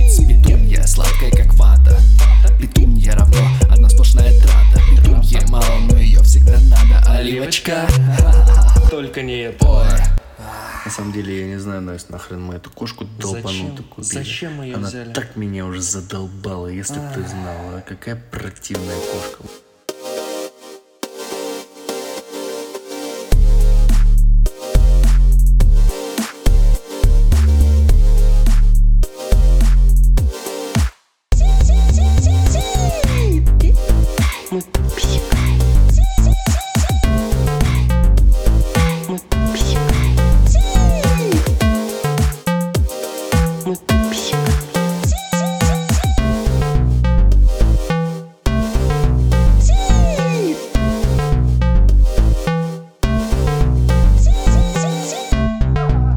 Блиц, петунья, сладкая как вата. Петунья равно одна сплошная трата. Петунье мало, но ее всегда надо. Оливочка, Только не это. ой. На самом деле, я не знаю, Настя, нахрен мы эту кошку долбанутую купили. Зачем мы ее Она взяли? так меня уже задолбала, если бы ты знала, какая противная кошка.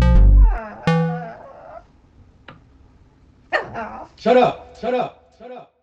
Shut up! Shut up! Shut up!